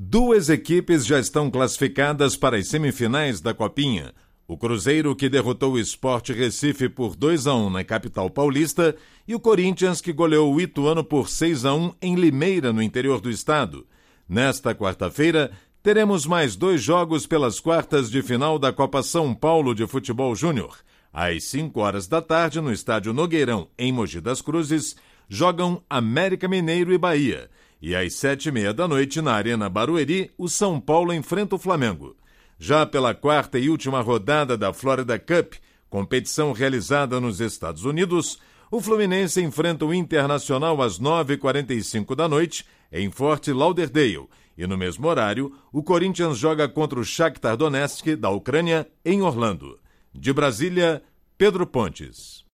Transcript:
Duas equipes já estão classificadas para as semifinais da Copinha. O Cruzeiro, que derrotou o Sport Recife por 2-1 na capital paulista, e o Corinthians, que goleou o Ituano por 6-1 em Limeira, no interior do estado. Nesta quarta-feira, teremos mais 2 jogos pelas quartas de final da Copa São Paulo de Futebol Júnior. Às 5 da tarde, no estádio Nogueirão, em Mogi das Cruzes, jogam América Mineiro e Bahia. E às 7h30 na Arena Barueri, o São Paulo enfrenta o Flamengo. Já pela quarta e última rodada da Florida Cup, competição realizada nos Estados Unidos, o Fluminense enfrenta o Internacional às 9h45 em Fort Lauderdale. E no mesmo horário, o Corinthians joga contra o Shakhtar Donetsk da Ucrânia em Orlando. De Brasília, Pedro Pontes.